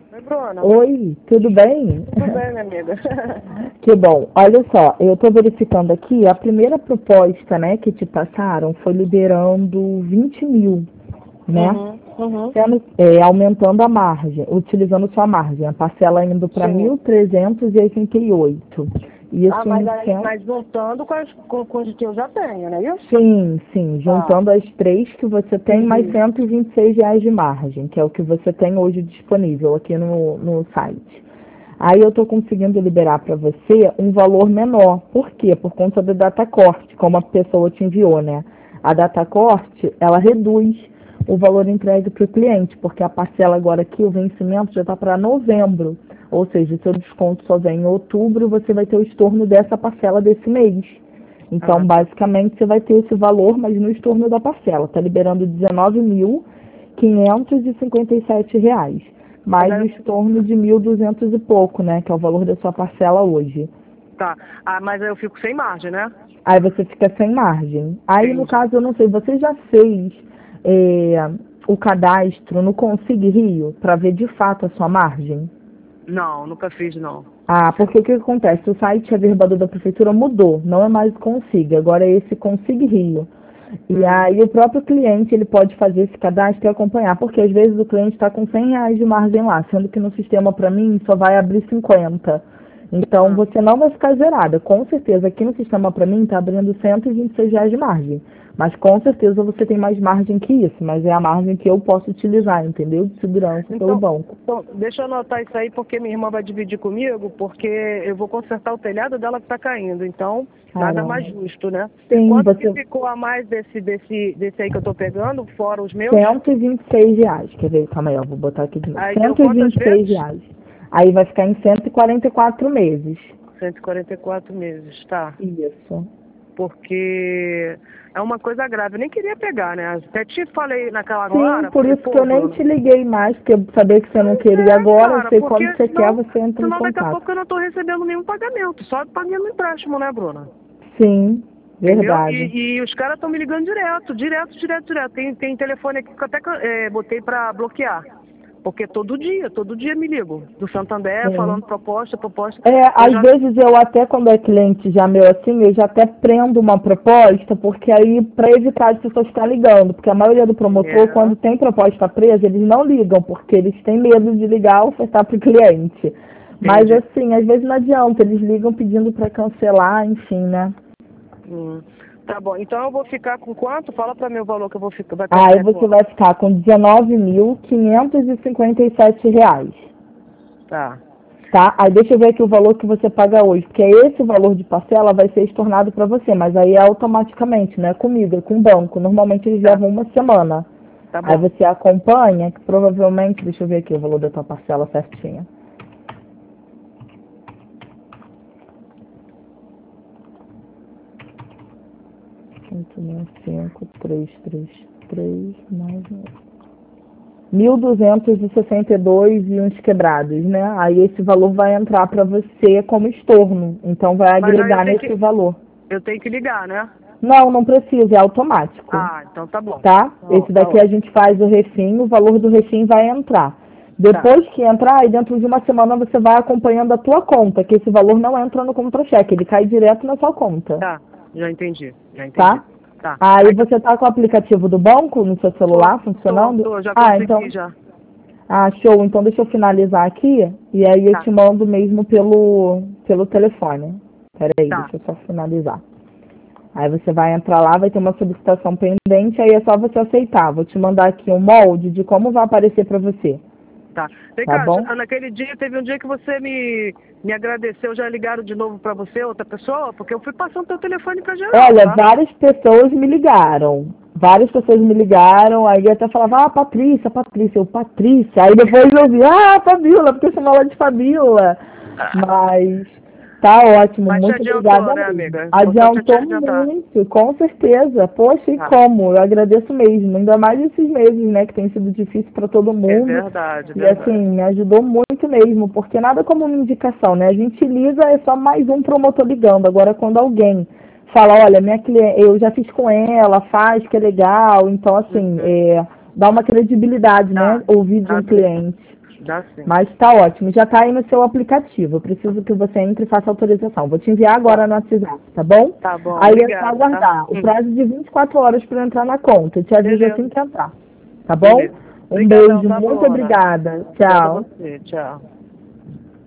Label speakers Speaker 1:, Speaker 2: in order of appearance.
Speaker 1: Oi, Bruna.
Speaker 2: Oi, tudo bem?
Speaker 1: Tudo bem, minha amiga?
Speaker 2: Que bom. Olha só, eu estou verificando aqui, a primeira proposta, né, que te passaram foi liberando 20 mil, né?
Speaker 1: Uhum.
Speaker 2: Aumentando a margem, utilizando sua margem, a parcela indo para
Speaker 1: Sim.
Speaker 2: 1.388.
Speaker 1: Ah,
Speaker 2: Isso
Speaker 1: mas,
Speaker 2: em
Speaker 1: aí, mas juntando com os que eu já tenho, não é isso?
Speaker 2: Sim, sim,
Speaker 1: Ah,
Speaker 2: juntando as três que você tem, mais
Speaker 1: entendi.
Speaker 2: R$ 126 de margem, que é o que você tem hoje disponível aqui no site. Aí eu estou conseguindo liberar para você um valor menor. Por quê? Por conta da data corte, como a pessoa te enviou, né? A data corte, ela reduz o valor entregue para o cliente, porque a parcela agora aqui, o vencimento já está para novembro. Ou seja, o seu desconto só vem em outubro e você vai ter o estorno dessa parcela desse mês. Então,
Speaker 1: Ah, tá.
Speaker 2: basicamente, você vai ter esse valor, mas no estorno da parcela. Está liberando R$ 19.557,
Speaker 1: Mas
Speaker 2: mais o
Speaker 1: aí,
Speaker 2: estorno de 1.200 e pouco, né? Que é o valor da sua parcela hoje.
Speaker 1: tá. Ah, mas aí eu fico sem margem, né?
Speaker 2: Aí você fica sem margem. Aí, no
Speaker 1: Entendi.
Speaker 2: caso, eu não sei, você já fez é, o cadastro no Consig Rio para ver de fato a sua margem?
Speaker 1: Não, nunca fiz, não.
Speaker 2: Ah, porque o que acontece? O site Averbador da Prefeitura mudou, não é mais o Consig, agora é esse Consig Rio. E
Speaker 1: Hum,
Speaker 2: aí o próprio cliente ele pode fazer esse cadastro e acompanhar, porque às vezes o cliente está com R$ 100 de margem lá, sendo que no sistema para mim só vai abrir 50. Então
Speaker 1: ah,
Speaker 2: você não vai ficar zerada. Com certeza aqui no sistema para mim está abrindo R$ 126 de margem. Mas com certeza você tem mais margem que isso, mas é a margem que eu posso utilizar, entendeu? De segurança pelo
Speaker 1: Então,
Speaker 2: banco.
Speaker 1: deixa eu anotar isso aí, porque minha irmã vai dividir comigo, porque eu vou consertar o telhado dela que está caindo. Então, nada mais
Speaker 2: Caramba.
Speaker 1: justo, né?
Speaker 2: Sim,
Speaker 1: Quanto que
Speaker 2: você.
Speaker 1: ficou a mais desse aí que eu tô pegando, fora os meus?
Speaker 2: R$ 126. Quer ver? Calma aí, eu vou botar aqui de novo.
Speaker 1: Aí deu
Speaker 2: Cento e
Speaker 1: quantas
Speaker 2: vinte e seis
Speaker 1: vezes?
Speaker 2: reais. Aí vai ficar em 144 meses.
Speaker 1: 144 meses, tá.
Speaker 2: Isso.
Speaker 1: Porque é uma coisa grave. Eu nem queria pegar, né? Até te falei naquela
Speaker 2: Sim,
Speaker 1: hora,
Speaker 2: por
Speaker 1: falei,
Speaker 2: isso que eu
Speaker 1: pô,
Speaker 2: nem
Speaker 1: Bruno.
Speaker 2: te liguei mais, porque eu sabia que você não
Speaker 1: Pois
Speaker 2: queria
Speaker 1: é,
Speaker 2: agora. Eu
Speaker 1: cara,
Speaker 2: sei quando
Speaker 1: porque
Speaker 2: você quer,
Speaker 1: senão,
Speaker 2: você entra em
Speaker 1: senão daqui a
Speaker 2: contato.
Speaker 1: pouco eu não tô recebendo nenhum pagamento, só pagando empréstimo, né, Bruna?
Speaker 2: Sim,
Speaker 1: Entendeu?
Speaker 2: verdade.
Speaker 1: E os caras estão me ligando direto. Tem telefone aqui que eu até botei pra bloquear. Porque todo dia me ligo. Do Santander,
Speaker 2: Sim.
Speaker 1: falando proposta. Eu
Speaker 2: Às
Speaker 1: já.
Speaker 2: vezes eu até, quando é cliente já meu assim, eu já até prendo uma proposta, porque aí, para evitar as pessoas ficar ligando, porque a maioria do promotor,
Speaker 1: É,
Speaker 2: quando tem proposta presa, eles não ligam, porque eles têm medo de ligar ou ofertar para o cliente. Mas
Speaker 1: entendi.
Speaker 2: assim, às vezes não adianta, eles ligam pedindo para cancelar, enfim, né?
Speaker 1: Hum. Tá bom, então eu vou ficar com quanto? Fala pra mim o valor que eu vou ficar, vai cair na
Speaker 2: Aí
Speaker 1: minha
Speaker 2: você
Speaker 1: conta.
Speaker 2: vai ficar com R$ 19.557.
Speaker 1: Tá,
Speaker 2: Tá? Aí deixa eu ver aqui o valor que você paga hoje, porque esse valor de parcela vai ser estornado para você, mas aí é automaticamente, não é comigo, é com o banco. Normalmente eles
Speaker 1: tá,
Speaker 2: levam uma semana.
Speaker 1: tá
Speaker 2: Aí
Speaker 1: bom.
Speaker 2: você acompanha, que provavelmente, deixa eu ver aqui o valor da tua parcela certinha. 5.5.333 mais 1.262 e uns quebrados, né? Aí esse valor vai entrar para você como estorno, então vai
Speaker 1: Mas aí
Speaker 2: agregar nesse valor.
Speaker 1: eu tenho que ligar, né?
Speaker 2: Não, não precisa, é automático.
Speaker 1: Ah, então tá bom.
Speaker 2: Tá? Esse
Speaker 1: Tá
Speaker 2: daqui a
Speaker 1: ótimo.
Speaker 2: gente faz o refim, o valor do refim vai entrar.
Speaker 1: Tá,
Speaker 2: Depois que entrar, aí dentro de uma semana você vai acompanhando a tua conta, que esse valor não entra no contra-cheque, ele cai direto na sua conta,
Speaker 1: tá. Já entendi.
Speaker 2: tá?
Speaker 1: Tá.
Speaker 2: Aí
Speaker 1: Aí
Speaker 2: você tá com o aplicativo do banco no seu celular funcionando?
Speaker 1: já
Speaker 2: Ah,
Speaker 1: consegui
Speaker 2: então,
Speaker 1: já.
Speaker 2: show. Então deixa eu finalizar aqui e aí eu
Speaker 1: Tá,
Speaker 2: te mando mesmo pelo telefone. Peraí,
Speaker 1: tá.
Speaker 2: deixa eu só finalizar. Aí você vai entrar lá, vai ter uma solicitação pendente, aí é só você aceitar. Vou te mandar aqui um molde de como vai aparecer para você,
Speaker 1: Tá. Vem
Speaker 2: tá
Speaker 1: cá,
Speaker 2: bom?
Speaker 1: naquele dia, teve um dia que você me agradeceu, já ligaram de novo pra você, outra pessoa? Porque eu fui passando teu telefone pra geral,
Speaker 2: Olha,
Speaker 1: tá?
Speaker 2: várias pessoas me ligaram. Várias pessoas me ligaram, aí eu até falava, Patrícia. Aí depois eu vi, Fabiola, porque eu chamo ela de Fabiola. Mas tá ótimo,
Speaker 1: Mas te
Speaker 2: muito
Speaker 1: adiantou,
Speaker 2: obrigada
Speaker 1: né,
Speaker 2: mesmo.
Speaker 1: amiga? O importante é te
Speaker 2: Adiantou
Speaker 1: adiantar.
Speaker 2: muito, com certeza. Poxa, e
Speaker 1: Tá.
Speaker 2: como? Eu agradeço mesmo, ainda mais esses meses, né, que tem sido difícil para todo
Speaker 1: É
Speaker 2: mundo.
Speaker 1: verdade,
Speaker 2: E assim,
Speaker 1: verdade.
Speaker 2: me ajudou muito mesmo, porque nada como uma indicação, né? A gente liga, é só mais um promotor ligando. Agora, quando alguém fala, olha, minha cliente, eu já fiz com ela, faz que é legal, então assim,
Speaker 1: Uhum.
Speaker 2: dá uma credibilidade, né?
Speaker 1: Tá,
Speaker 2: Ouvir de
Speaker 1: tá
Speaker 2: um
Speaker 1: sim.
Speaker 2: cliente.
Speaker 1: Dá sim.
Speaker 2: Mas tá ótimo, já tá aí no seu aplicativo. Eu preciso que você entre e faça autorização. Vou te enviar agora no WhatsApp, tá bom?
Speaker 1: Tá bom,
Speaker 2: Aí é
Speaker 1: obrigada,
Speaker 2: só aguardar.
Speaker 1: tá?
Speaker 2: O prazo de 24 horas para entrar na conta. Eu te aviso
Speaker 1: Beleza.
Speaker 2: assim que entrar. Tá bom?
Speaker 1: Beleza.
Speaker 2: Um
Speaker 1: Obrigadão,
Speaker 2: beijo,
Speaker 1: tá,
Speaker 2: muito
Speaker 1: Luana?
Speaker 2: obrigada.
Speaker 1: Obrigada a
Speaker 2: Tchau.
Speaker 1: você. Tchau.